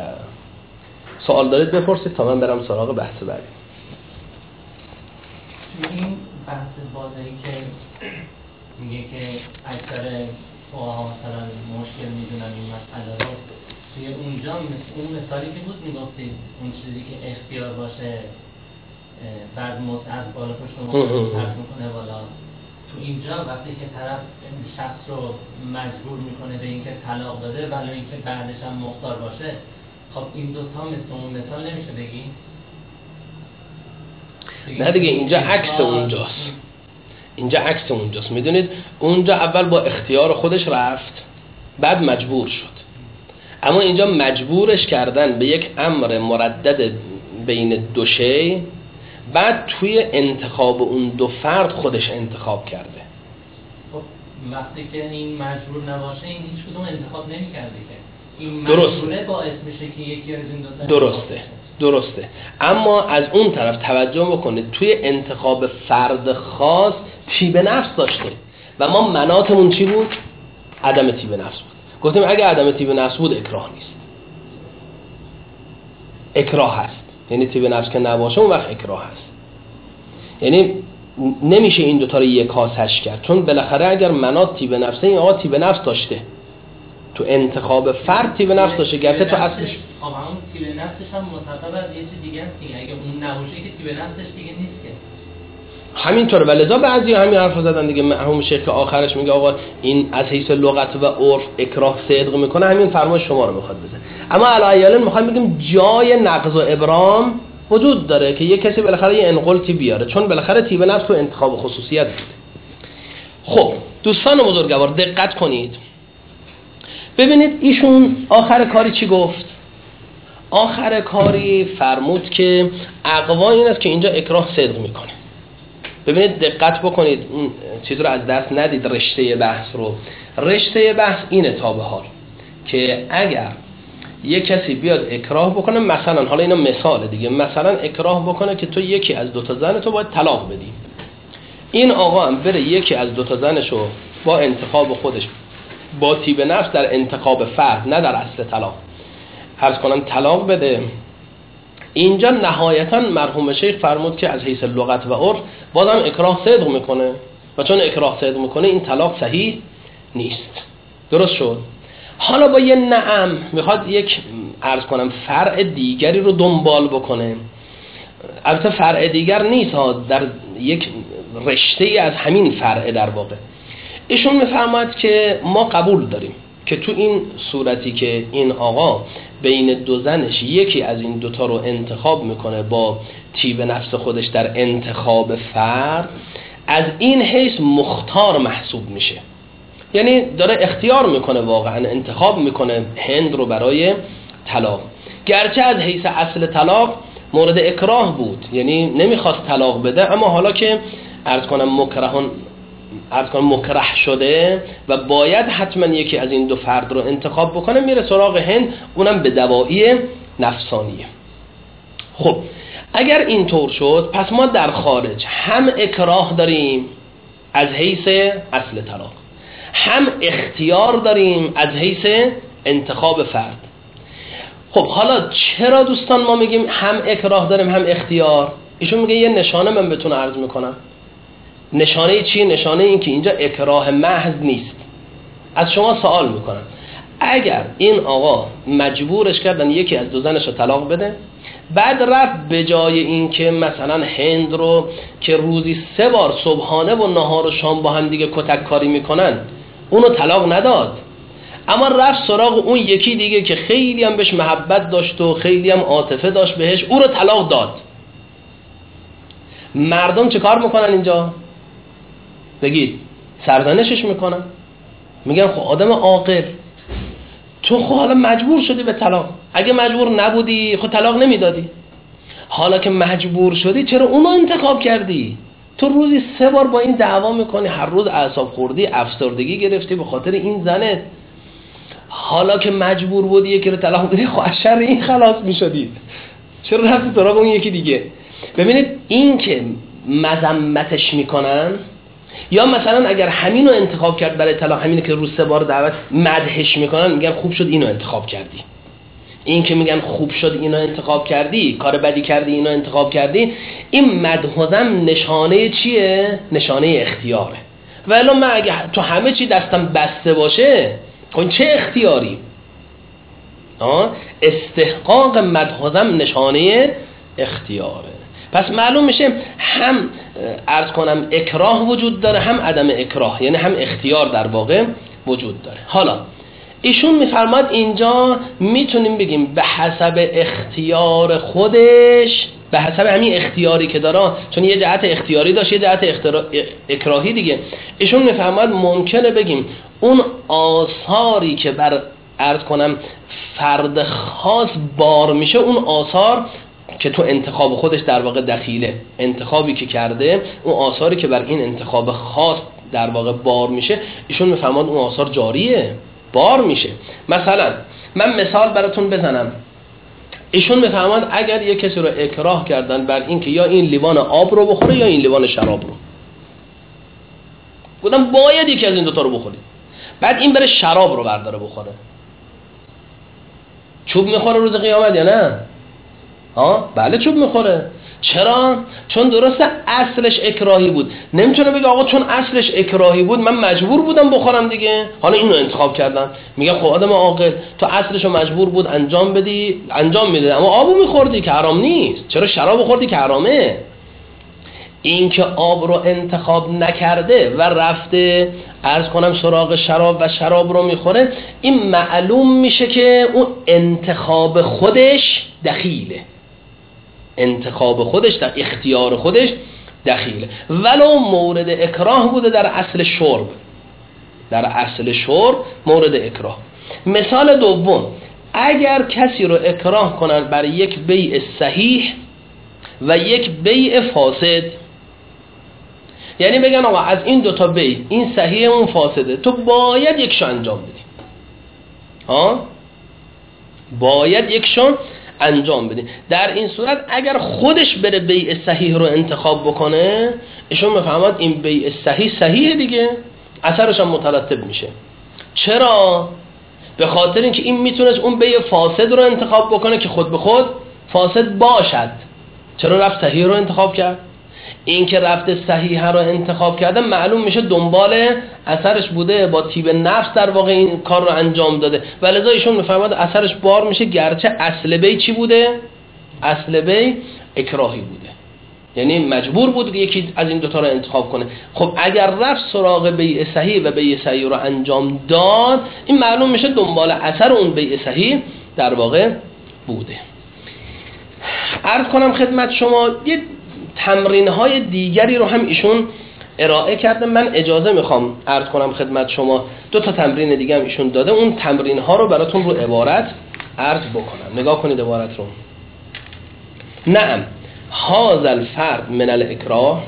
سوال دارید بپرسید تا من برم سراغ بحث بعدی. این بحث واضحی که میگه که اکثر فقها مثلا مشکل میدونن این مسئله رو، توی اونجا مثل اون مثالی که بود میگفتید اون چیزی که اختیار باشه بعد متعد بالا پشت متعد میکنه بالا، تو اینجا وقتی که طرف شخص رو مجبور میکنه به اینکه طلاق داده ولی اینکه بعدش هم مختار باشه، خب این دوتا مثل اون مثال نمیشه بگی؟ نه دیگه اینجا عکس اونجاست، اینجا عکس اونجاست. میدونید اونجا اول با اختیار خودش رفت بعد مجبور شد، اما اینجا مجبورش کردن به یک امر مردد بین دو شی، بعد توی انتخاب اون دو فرد خودش انتخاب کرده. خب وقتی که این مجبور نباشه این هیچ کدوم انتخاب نمی کرده که این مجبوره باعث میشه که یکی از این دو تا درسته درسته اما از اون طرف توجه بکنید توی انتخاب فرد خاص تیب نفس داشته و ما مناطمون چی بود؟ عدم تیب نفس بود. گفتیم اگه عدم تیب نفس بود اکراه نیست، اکراه هست، یعنی تیب نفس که نباشه اون وقت اکراه هست. یعنی نمیشه این دوتا رو یک کاسش کرد، چون بالاخره اگر مناط تیب نفسه این آقا تیب نفس داشته، تو انتخاب فرد تیب نفس داشته، گرچه تو اصلش خب همون تیب نفسش هم متعلق از یه چیز دیگه است دیگه، اگه اون نباشه که تیب نفسش دیگه نیست که همینطوره. ولذا بعضی همین حرف زدن دیگه، همون شیخ که آخرش میگه آقا این از حیث لغت و عرف اکراه صدق میکنه، همین فرمایش شما رو میخواد بزنه. اما علایالن میخوایم بگیم جای نقض و ابرام وجود داره که یه کسی بالاخره یه انقلتی بیاره، چون بالاخره تیب نفس و انتخاب خصوصیت بود. خب دوستان بزرگوار دقت کنید، ببینید ایشون آخر کاری چی گفت؟ آخر کاری فرمود که اقوا این است که اینجا اکراه صدق میکنه. ببینید دقت بکنید، اون چیز رو از دست ندید، رشته بحث رو. رشته بحث اینه تا به حال که اگر یک کسی بیاد اکراه بکنه، مثلا حالا اینا مثال دیگه، مثلا اکراه بکنه که تو یکی از دوتا زن تو باید طلاق بدی، این آقا هم بره یکی از دوتا زنشو با انتخاب خودش، با طیب نفس در انتخاب فرد نه در اصل طلاق، عرض کنم طلاق بده. اینجا نهایتا مرحوم شیخ فرمود که از حیث لغت و عرف بازم اکراه صدق میکنه و چون اکراه صدق میکنه این طلاق صحیح نیست. درست شد؟ حالا با یه نعم میخواد یک عرض کنم فرع دیگری رو دنبال بکنه، البته فرع دیگر نیست ها، در یک رشته از همین فرع در واقع. ایشون میفرماید که ما قبول داریم که تو این صورتی که این آقا بین دو زنش یکی از این دوتا رو انتخاب میکنه با طیب نفس خودش در انتخاب فرد، از این حیث مختار محسوب میشه، یعنی داره اختیار میکنه، واقعا انتخاب میکنه هند رو برای طلاق، گرچه از حیث اصل طلاق مورد اکراه بود، یعنی نمیخواست طلاق بده، اما حالا که عرض کنم مکرهون عرض کنم مکره شده و باید حتما یکی از این دو فرد رو انتخاب بکنه، میره سراغ هند، اونم به دواعی نفسانیه. خب اگر اینطور شد پس ما در خارج هم اکراه داریم از حیث اصل طلاق، هم اختیار داریم از حیث انتخاب فرد. خب حالا چرا دوستان ما میگیم هم اکراه داریم هم اختیار؟ ایشون میگه یه نشانه من بهتون عرض میکنم. نشانه چی؟ نشانه این که اینجا اکراه محض نیست. از شما سوال میکنم، اگر این آقا مجبورش کردن یکی از دو زنش رو طلاق بده، بعد رفت به جای این که مثلا هند رو که روزی سه بار صبحانه و نهار و شام با هم دیگه کتک کاری میکنن اونو طلاق نداد، اما رفت سراغ اون یکی دیگه که خیلی هم بهش محبت داشت و خیلی هم عاطفه داشت بهش، او رو طلاق داد. مردم چه کار میکنن اینجا؟ بگید سرزنشش میکنن، میگن خب آدم عاقل، تو خب حالا مجبور شدی به طلاق، اگه مجبور نبودی خب طلاق نمیدادی، حالا که مجبور شدی چرا اونو انتخاب کردی؟ تو روزی سه بار با این دعوا میکنی، هر روز اعصاب خوردی، افسردگی گرفتی به خاطر این زنت، حالا که مجبور بودی یکی رو طلاق بدی، خب از شر این خلاص میشدی، چرا رفتی سراغ اون یکی دیگه؟ ببینید این که مذمتش میکنن، یا مثلا اگر همین رو انتخاب کرد برای طلاق، همینه که روز سه بار دعوت مدحش میکنن، میگن خوب شد اینو انتخاب کردی. این که میگن خوب شد اینو انتخاب کردی، کار بدی کردی اینو انتخاب کردی، این مدح و ذم نشانه چیه؟ نشانه اختیاره. ولی من اگه تو همه چی دستم بسته باشه، خب چه اختیاری؟ آه؟ استحقاق مدح و ذم نشانه اختیاره. پس معلوم میشه هم عرض کنم اکراه وجود داره، هم عدم اکراه، یعنی هم اختیار در واقع وجود داره. حالا ایشون میفرماد اینجا میتونیم بگیم به حسب اختیار خودش، به حسب همین اختیاری که داره، چون یه جهت اختیاری داشت یه جهت اخترا... اکراهی دیگه. ایشون میفرماد ممکنه بگیم اون آثاری که بر عرض کنم فرد خاص بار میشه، اون آثار که تو انتخاب خودش در واقع دخیله، انتخابی که کرده، اون آثاری که بر این انتخاب خاص در واقع بار میشه، ایشون میفرماد اون آثار جاریه، بار میشه. مثلا من مثال براتون بزنم، ایشون میفرماد اگر یک کسی رو اکراه کردن بر این که یا این لیوان آب رو بخوره یا این لیوان شراب رو، گفتم باید یکی از این دوتا رو بخوری، بعد این بره شراب رو برداره بخوره، چوب میخوره روز قیامت یا نه؟ ها بله چوب میخوره. چرا؟ چون درسته اصلش اکراهی بود، نمیتونه بگه آقا چون اصلش اکراهی بود من مجبور بودم بخورم دیگه، حالا اینو انتخاب کردم. میگه خب آدم عاقل، تو اصلشو مجبور بود انجام بدی، انجام میده، اما آبو میخوردی که حرام نیست، چرا شرابو خوردی که حرامه؟ این که آب رو انتخاب نکرده و رفته عرض کنم سراغ شراب و شراب رو میخوره، این معلوم میشه که اون انتخاب خودش دخیله، انتخاب خودش در اختیار خودش دخیله، ولو مورد اکراه بوده در اصل شرب. در اصل شرب مورد اکراه. مثال دوم، اگر کسی رو اکراه کنن بر یک بیع صحیح و یک بیع فاسد، یعنی بگن آقا از این دوتا بیع این صحیح اون فاسده، تو باید یکشو انجام بدی، ها باید یکشو انجام بدی. در این صورت اگر خودش بره بیع صحیح رو انتخاب بکنه، ایشون میفهمد این بیع صحیح صحیحه دیگه، اثرش هم مترتب میشه. چرا؟ به خاطر اینکه این میتونست اون بیع فاسد رو انتخاب بکنه که خود به خود فاسد باشد. چرا رفت صحیح رو انتخاب کرد؟ این که رفت صحیح رو انتخاب کرده معلوم میشه دنبال اثرش بوده، با طیب نفس در واقع این کار رو انجام داده و لذا ایشون میفهمد اثرش بار میشه، گرچه اصل بیع چی بوده؟ اصل بیع اکراهی بوده، یعنی مجبور بود یکی از این دوتا رو انتخاب کنه. خب اگر رفت سراغ بیع صحیح و بیع صحیح رو انجام داد، این معلوم میشه دنبال اثر اون بیع صحیح در واقع بوده. عرض کنم خدمت شما یه تمرین های دیگری رو هم ایشون ارائه کرده. من اجازه میخوام عرض کنم خدمت شما دو تا تمرین دیگه هم ایشون داده، اون تمرین ها رو براتون رو عبارت عرض بکنم. نگاه کنید عبارت رو. نعم هذا الفرد من الاکراه،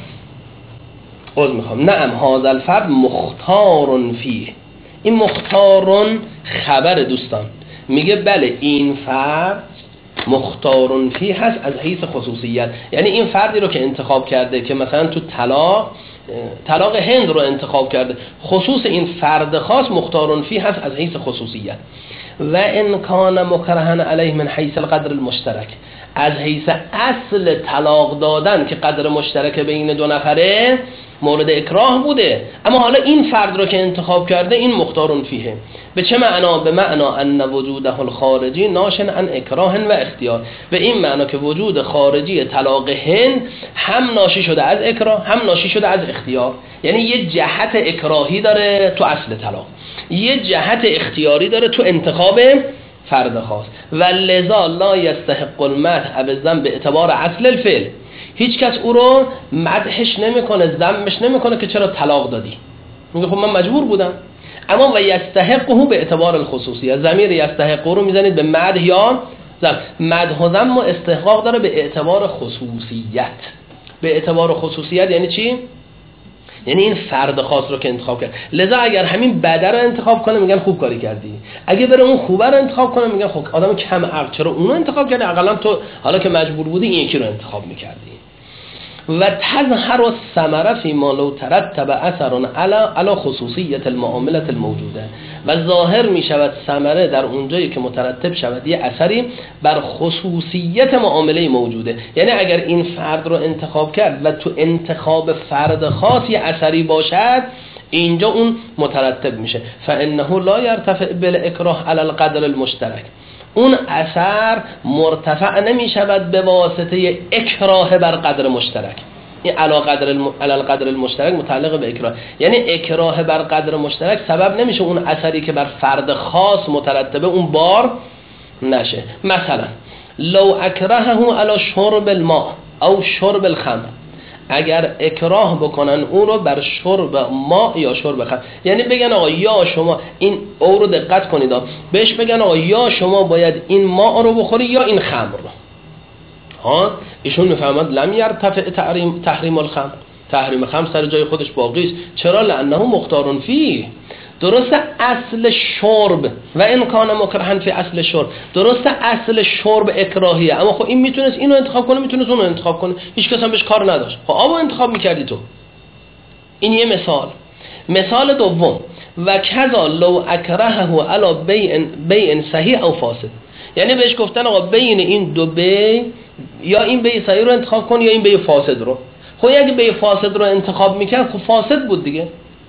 عذر میخوام، نعم هذا الفرد مختار فیه. این مختارون خبر دوستان، میگه بله این فرد مختارون فی هست از حیث خصوصیت، یعنی این فردی رو که انتخاب کرده که مثلا تو طلاق طلاق هند رو انتخاب کرده، خصوص این فرد خاص مختارون فی هست از حیث خصوصیت. و ان کان مکرهن علیه من حیث القدر المشترک، از حیث اصل طلاق دادن که قدر مشترک بین دو نفره مورد اکراه بوده، اما حالا این فرد رو که انتخاب کرده این مختارون فیه. به چه معنا؟ به معنا ان وجوده الخارجی ناشن عن اکراه و اختیار، به این معنا که وجود خارجی طلاق هند هم ناشی شده از اکراه هم ناشی شده از اختیار، یعنی یه جهت اکراهی داره تو اصل طلاق، یه جهت اختیاری داره تو انتخاب فرد خاص. و لذا لا یستحق المدح او الذم به اعتبار اصل الفعل، هیچ کس او رو مدحش نمیکنه، ذمش نمیکنه که چرا طلاق دادی، میگه خب من مجبور بودم. اما و یستحقه به اعتبار الخصوصیت، ضمیر یستحقه رو میزنید به مدح یا ذم. مدح و ذم استحقاق داره به اعتبار خصوصیت. به اعتبار خصوصیت یعنی چی؟ یعنی این فرد خاص رو که انتخاب کرد. لذا اگر همین بده رو انتخاب کنه میگن خوب کاری کردی، اگه بره اون خوبه رو انتخاب کنه میگن خب آدم کم عقل چرا اون رو انتخاب کردی، اقلا تو حالا که مجبور بودی این یکی رو انتخاب میکردی. و تظهر الثمره فيما لو ترتب اثر على على خصوصیت المعامله الموجوده، و ظاهر می شود ثمره در اونجایی که مترتب شود یه اثری بر خصوصیت معامله موجوده. یعنی اگر این فرد رو انتخاب کرد و تو انتخاب فرد خاص یه اثری باشد، اینجا اون مترتب میشه. فانه لا يرتفع بالاکراه على القدر المشترک، اون اثر مرتفع نمی شود به واسطه اکراه بر قدر مشترک. این علا قدر الم... علا قدر المشترک متعلق به اکراه، یعنی اکراه بر قدر مشترک سبب نمیشه اون اثری که بر فرد خاص مترتبه اون بار نشه. مثلا لو اکرهه علی شرب الماء او شرب الخمر، اگر اکراه بکنن اون رو بر شرب ما یا شرب خمر، یعنی بگن آقا یا شما این او رو دقت کنید، بهش بگن آقا یا شما باید این ما رو بخوری یا این خمر رو. ها ایشون میفهمد لم یرتفع تحریم تحریم الخمر، تحریم خمر سر جای خودش باقی است. چرا؟ لانه مختارون فیه. درسته اصل شرب و ان کان مکرهن فی اصل شرب، درسته اصل شرب اکراهیه، اما خب این میتونست اینو انتخاب کنه میتونست اونو انتخاب کنه، هیچ کس هم بهش کار نداشت. خب آبو انتخاب میکردی تو. این یه مثال. مثال دوم، و کذا لو اکرهه علی بیع بیع صحیح او فاسد، یعنی بهش گفتن آقا بین این دو بیع یا این بیع صحیح رو انتخاب کن یا این بیع فاسد رو. خب اگه بیع فاسد رو انتخاب میکرد خب فاسد بود دیگه،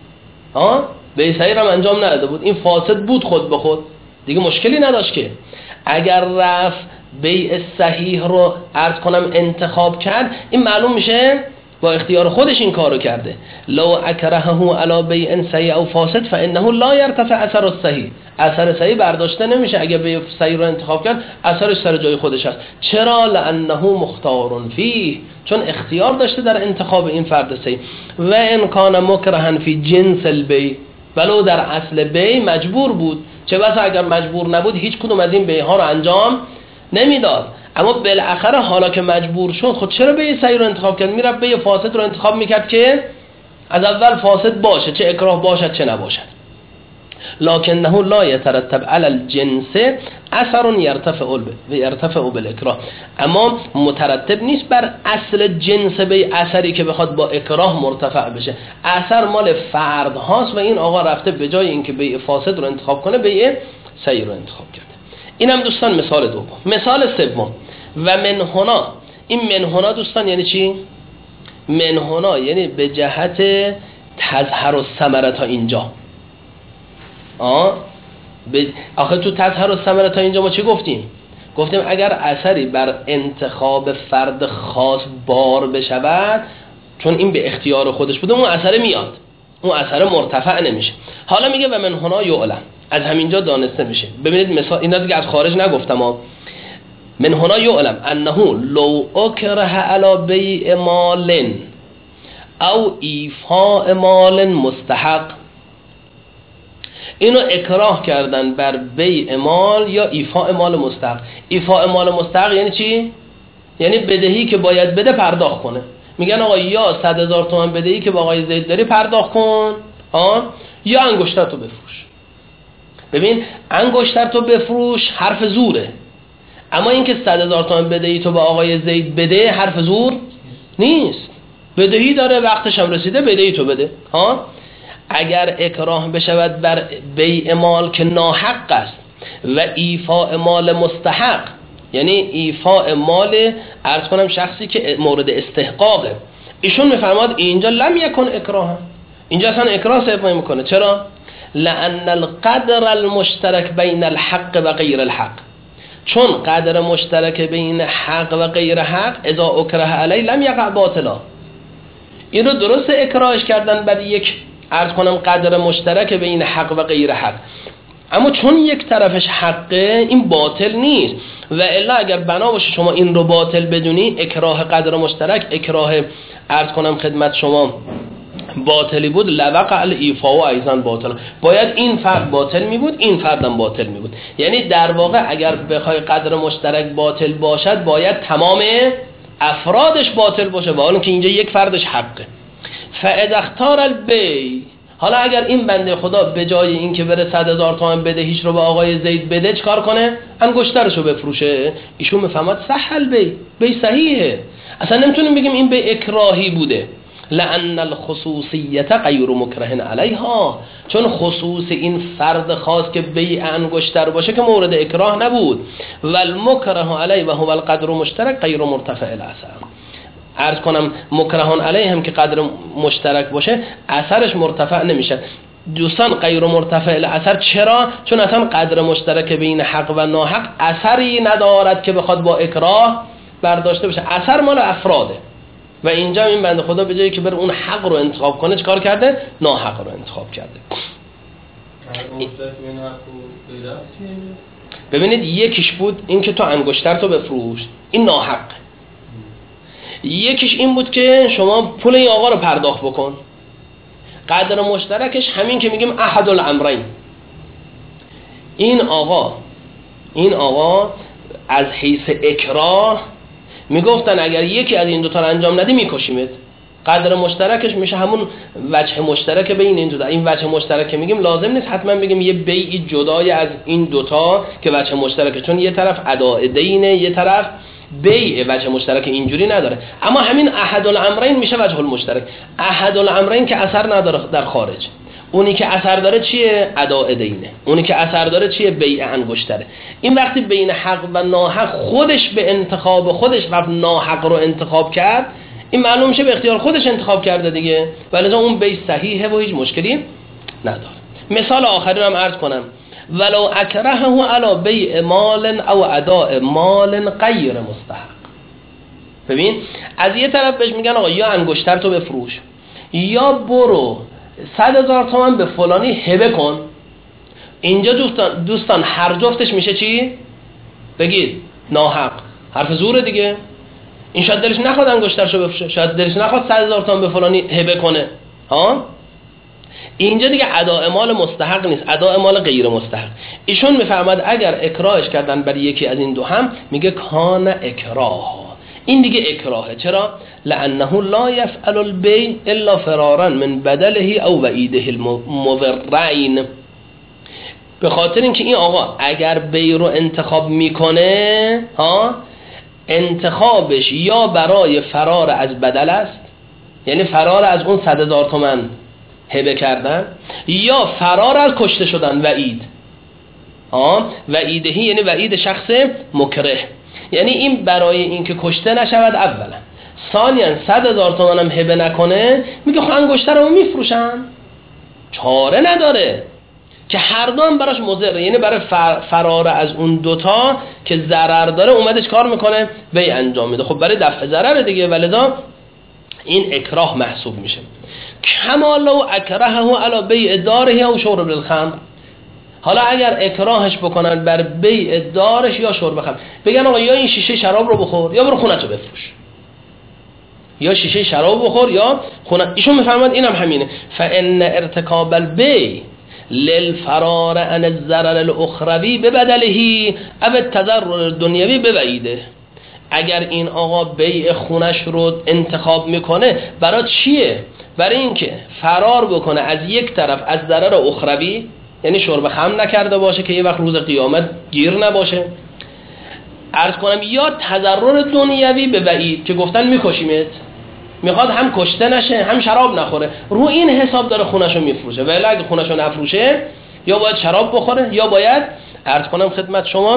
ها بیع صحیح رو انجام نداده بود، این فاسد بود خود به خود دیگه، مشکلی نداشت که. اگر رفت بیع صحیح رو عرض کنم انتخاب کرد، این معلوم میشه با اختیار خودش این کارو کرده. لو اکرهه علی بیع صحیح او فاسد فانه لا يرتفع اثر الصحیح، اثر صحیح برداشته نمیشه. اگه بیع صحیح رو انتخاب کرد اثرش سر جای خودش هست. چرا؟ لانه مختار فیه، چون اختیار داشته در انتخاب این فرد صحیح. و ان کان مکرها فی جنس البیع، ولو در اصل بی مجبور بود، چه بسا اگر مجبور نبود هیچ کدوم از این بی‌ها رو انجام نمیداد. اما بالاخره حالا که مجبور شد، خود چرا بی صحیح رو انتخاب کرد؟ میرفت بی فاسد رو انتخاب میکرد که از اول فاسد باشه، چه اکراه باشد چه نباشد. لکنه لا یترتب علی الجنس اثر یرتفع و یرتفع بالاکراه، اما مترتب نیست بر اصل جنس بی اثری که بخواد با اکراه مرتفع بشه. اثر مال فرد هاست و این آقا رفته به جای اینکه بی فاسد رو انتخاب کنه بی صحیح رو انتخاب کرده. اینم دوستان مثال دوم. مثال سوم، و من هنا، این من هنا دوستان یعنی چی؟ من هنا یعنی به جهت تظهر الثمره تا اینجا. آه ب... آخه تو تظهر الثمره تا اینجا ما چی گفتیم؟ گفتیم اگر اثری بر انتخاب فرد خاص بار بشود، چون این به اختیار خودش بوده، اون اثر میاد، اون اثر مرتفع نمیشه. حالا میگه و من هنا یعلم، از همینجا دانسته میشه. ببینید مثال اینا دیگه از خارج نگفتم ها. من هنا یعلم انه لو اکره علی بیع مال او ایفاء مال مستحق، اینو اکراه کردن بر بیع مال یا ایفاء مال مستحق. ایفاء مال مستحق یعنی چی؟ یعنی بدهی که باید بده پرداخت کنه. میگن آقا یا صد هزار تومان بدهی که با آقای زید داری پرداخت کن، ها، یا انگشتر تو بفروش. ببین انگشتر تو بفروش حرف زوره، اما اینکه صد هزار تومان بدهی تو با آقای زید بده حرف زور نیست. بدهی داره، وقتش هم رسیده، بدهی تو بده. ها، اگر اکراه بشود بر بیع مال که ناحق است و ایفاء مال مستحق، یعنی ایفاء مال عرض کنم شخصی که مورد استحقاقه، ایشون میفرماد اینجا لم یکن اکراه، اینجا اصلا اکراه صرف نمیکنه. چرا؟ لأن القدر المشترک بین الحق و غیر الحق، چون قدر مشترک بین حق و غیر حق اذا اکره علی لم یقع باطلا. این رو درست اکراهش کردن بر یک عرض کنم قدر مشترک بین حق و غیر حق، اما چون یک طرفش حقه این باطل نیست. و الا اگر بنا باشه شما این رو باطل بدونی، اکراه قدر مشترک اکراه عرض کنم خدمت شما باطلی بود، لوقع الایفاء و ایضا باطل، باید این فرد باطل می بود، این فردم باطل می بود. یعنی در واقع اگر بخوای قدر مشترک باطل باشد باید تمام افرادش باطل باشه، با اون که اینجا یک فردش حقه. فاذا اختار البی، حالا اگر این بنده خدا به جای این که بره صد هزار تومان بدهیش رو به آقای زید بده، چکار کنه؟ انگشترشو بفروشه. ایشون میفهمد صح البی، بی صحیحه، اصلا نمیتونیم بگیم این به اکراهی بوده. لأن الخصوصیت غیر مکره علیها، چون خصوص این فرد خاص که بیع انگشتر باشه که مورد اکراه نبود. و المکره علیه و هو القدر مشترک غیر مرتفع الاثر، عرض کنم مکرهان علیه هم که قدر مشترک باشه اثرش مرتفع نمیشه. دوستان غیر مرتفع الاثر چرا؟ چون اصلا قدر مشترک بین حق و ناحق اثری ندارد که بخواد با اکراه برداشته بشه، اثر مال افراده. و اینجا این بنده خدا به جایی که بر اون حق رو انتخاب کنه چکار کرده؟ ناحق رو انتخاب کرده. ببینید یکیش بود این که تو انگشتر تو بفروش، این ناحق. یکیش این بود که شما پول این آقا رو پرداخت بکن. قدر مشترکش همین که میگیم احد الامرین. این آقا این آقا از حیث اکراه میگفتن اگر یکی از این دوتا رو انجام ندی میکشیمت. قدر مشترکش میشه همون وجه مشترک بین این دوتا. این وجه مشترک که میگیم لازم نیست حتما بگیم یه بیعی جدای از این دوتا که وجه مشترکه، چون یه طرف اداء دینه یه طرف بیع، وجه مشترک اینجوری نداره. اما همین احد الامرین میشه وجه المشترک. احد الامرین که اثر نداره در خارج، اونی که اثر داره چیه؟ اداء دینه. اونی که اثر داره چیه؟ بیع انگشتره. این وقتی بین حق و ناحق خودش به انتخاب خودش رفت ناحق رو انتخاب کرد، این معلوم میشه به اختیار خودش انتخاب کرده دیگه، ولذا اون بیع صحیحه و هیچ مشکلی نداره. مثال آخری رو هم عرض کنم، ولو اکرهه علی بیع مال او اداء مال غیر مستحق. ببین از یه طرف بهش میگن آقا یا انگشتر تو بفروش یا برو صد هزار تومان به فلانی هبه کن. اینجا دوستان دوستان هر جفتش میشه چی؟ بگید ناحق، حرف زوره دیگه. این شاید دلش نخواد انگشترشو بفروشه، شاید دلش نخواد صد هزار تومان به فلانی هبه کنه. ها اینجا دیگه اداء مال مستحق نیست، اداء مال غیر مستحق. ایشون میفرماد اگر اکراهش کردن برای یکی از این دو هم میگه کان اکراه، این دیگه اکراهه. چرا؟ لانه لا یفعل البیع الا فرارا من بدله او وعیده المضرعین، به خاطر اینکه این آقا اگر بیع رو انتخاب میکنه ها، انتخابش یا برای فرار از بدل است، یعنی فرار از اون صد هزار تومن هبه کردن، یا فرار از کشته شدن، وعید ها، وعیدهی یعنی وعید شخص مکره، یعنی این برای اینکه کشته نشود اولا، ثانیا صد هزار تومن هم هبه نکنه، میگه خب انگشتر رو میفروشن، چاره نداره که هر دو هم براش مضره، یعنی برای فرار از اون دوتا که ضرر داره اومدش کار میکنه بیع انجام میده، خب برای دفع ضرر دیگه، ولذا این اکراه محسوب میشه. کما لو اکرهه علی بیع داره او شرب الخمر، حالا اگر اکراهش بکنن بر بیع دارش یا شرب خمر، بگن آقا یا این شیشه شراب رو بخور یا برو خونتو بفروش، یا شیشه شراب بخور یا خونه. ایشون میفهمد اینم هم همینه. فان ارتکاب البیع للفرار عن الضرر الاخروی ببدله او التضرر الدنیوی ببعیده، اگر این آقا بیع خونش رو انتخاب میکنه برای چیه؟ برای اینکه فرار بکنه از یک طرف از ضرر اخروی، یعنی شرب خمر نکرده باشه که یه وقت روز قیامت گیر نباشه، عرض کنم، یا تضرر دنیوی به بعید که گفتن میکشیمت، میخواد هم کشته نشه هم شراب نخوره، رو این حساب داره خونشو میفروشه، ولی اگه خونشو نفروشه یا باید شراب بخوره یا باید عرض کنم خدمت شما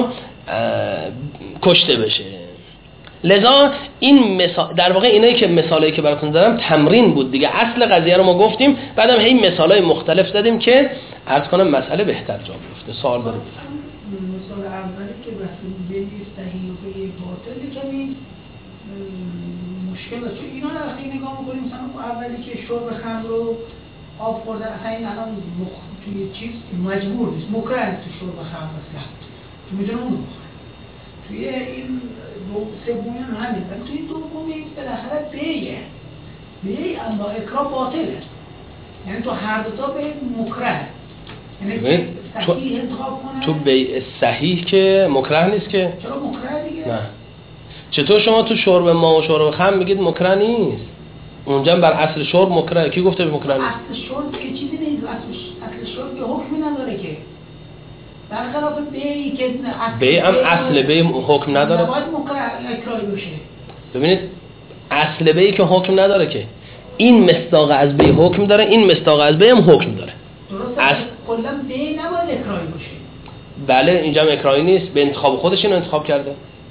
کشته بشه. لذا این مثال در واقع اینایی که مثالایی که براتون زدم تمرین بود دیگه، اصل قضیه رو ما گفتیم، بعدم هی مثالای مختلف زدیم که عرض کنم مسئله بهتر جا بیفته. سوال داره؟ مثال اولی که بحث بیع صحیح و بیع باطل کمی مشکل است، چون اینا رو اصلا نگاه می‌کنیم، مثلا اولی که شرب خمر رو آب خوردن، اصلا این الان مخ... توی چیز مجبور نیست، مکره است تو شرب خمر اصلا، تو میدونه اون توی این سومی هم همین، ولی توی دومی بالاخره بیعه، بیع اما اکراه باطله، یعنی تو هر دو تا بیع مکره، یعنی صحیح انتخاب کنه. تو بیع صحیح که مکره نیست که؟ چرا مکره دیگه؟ نه. چطور شما تو شرب ما و شرب خمر میگید مکره نیست؟ اونجا بر اصل شرب مکره، کی گفته مکره نیست؟ اصل شرب که چیزی نیست، اصل اصل شرب که حکمی نداره که، برخلاف بیعی که بیع هم اصل بیع حکم نداره، باید مکره اکراهی باشه. ببینید اصل بیعی که حکم نداره که، این مصداق از بیع حکم داره، این مصداق از بیع هم حکم داره. درسته، اصل کلا بیع نباید اکراهی باشه. بله اینجا هم اکراهی نیست، به انتخاب خودش اینو انتخاب کرده،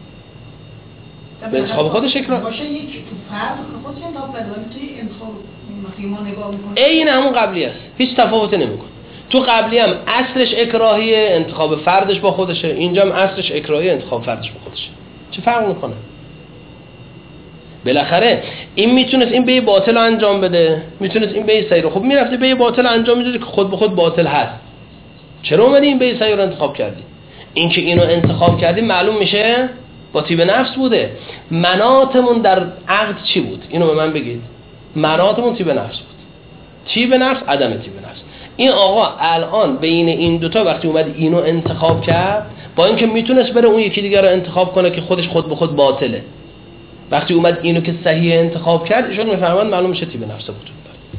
به انتخاب خودش اکراه باشه، یک فرد خودش انتخاب کرده، ولی توی انتخاب وقتی ما نگاه می‌کنیم این همون قبلی است، هیچ تفاوتی نمی‌کنه. تو قبلی هم اصلش اکراهیه، انتخاب فردش با خودشه، اینجا هم اصلش اکراهیه، انتخاب فردش با خودشه. چه فرق می‌کنه؟ بالاخره این میتونست این بیع باطل انجام بده، میتونست این بیع صحیح رو، خب میرفته بیع باطل انجام میدادی که خود به خود باطل هست. چرا اومدی این بیع صحیح رو انتخاب کردی؟ این که اینو انتخاب کردی معلوم میشه با طیب نفس بوده. مناطمون در عقد چی بود؟ اینو به من بگید. مناطمون طیب نفس بود. طیب نفس، عدم طیب نفس. این آقا الان بین این دوتا وقتی اومد اینو انتخاب کرد، با اینکه میتونست بره اون یکی دیگر رو انتخاب کنه که خودش خود به خود باطله، وقتی اومد اینو که صحیح انتخاب کرد، ایشون میفهمن معلوم میشه طیب نفس بود.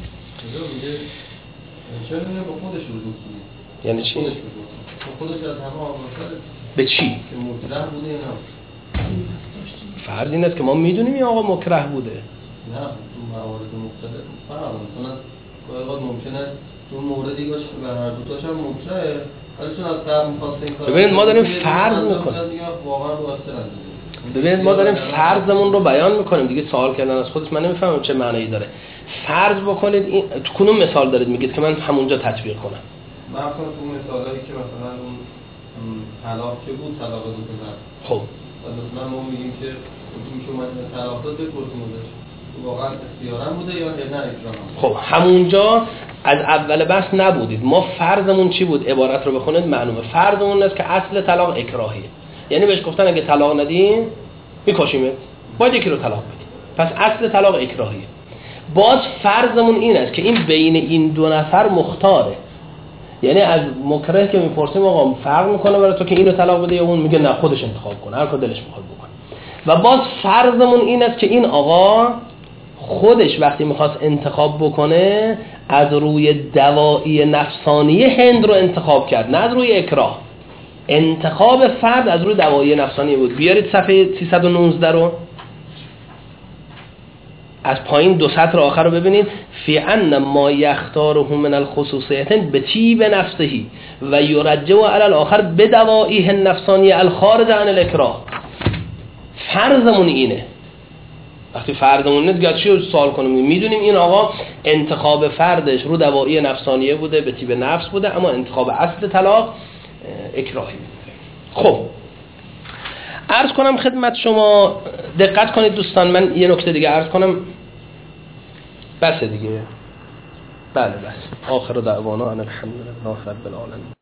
چرا نه با خودش رو یعنی چی؟ خودش خودش از همه آگاه‌تره. به چی؟ که مکره بوده یا نه؟ فرض این است که ما میدونیم این آقا مکره بوده. نه تو موارد مختلف فرق مثلا گاهی اوقات ممکنه تو موردی باشه که هر دو تاش هم مکره، ولی چون از قبل می‌خواسته این کارو ببینید ما داریم فرض می‌کنیم. واقعا واسه رنج. ببینید ما داریم فرضمون رو بیان می‌کنیم دیگه، سوال کردن از خودش من نمی‌فهمم چه معنی داره. فرض بکنید این تو کدوم مثال دارید میگید که من همونجا تطبیق کنم؟ من اصلا تو مثالایی که مثلا اون طلاق که بود، طلاق دو تا خب مثلا ما میگیم که اون که اومد طلاق داد بپرسیم ازش واقعا اختیارم بوده یا نه اکرام. خب همونجا از اول بحث نبودید. ما فرضمون چی بود؟ عبارت رو بخونید معلومه. فرضمون این است که اصل طلاق اکراهیه، یعنی بهش گفتن اگه طلاق ندی میکشیمت، باید یکی رو طلاق بدی، پس اصل طلاق اکراهیه. باز فرضمون این است که این بین این دو نفر مختاره. یعنی از مکره که میپرسیم آقا فرق میکنه برای تو که اینو طلاق بده یا اون، میگه نه خودش انتخاب کنه، هر کار دلش میخواد بکنه. و باز فرضمون این است که این آقا خودش وقتی میخواست انتخاب بکنه از روی دوایی نفسانیه هند رو انتخاب کرد، نه از روی اکراه. انتخاب فرد از روی دوایی نفسانیه بود. بیارید صفحه سیصد و نوزده رو از پایین دو سطر آخر رو ببینید. فی ان ما یختاره من الخصوصیت به طیب نفسه و یرجع علی الاخر بدوائیه النفسانیه الخارج عن الاکراه. فرضمون اینه. وقتی فرضمون اینه دیگه چی رو سوال کنیم؟ میدونیم این آقا انتخاب فردش رو دوایی نفسانیه بوده، به طیب نفس بوده، اما انتخاب اصل طلاق اکراهی بوده. خب عرض کنم خدمت شما، دقت کنید دوستان، من یه نکته دیگه عرض کنم بس دیگه. بله بس. آخر دعوانا ان الحمدلله رب العالمین.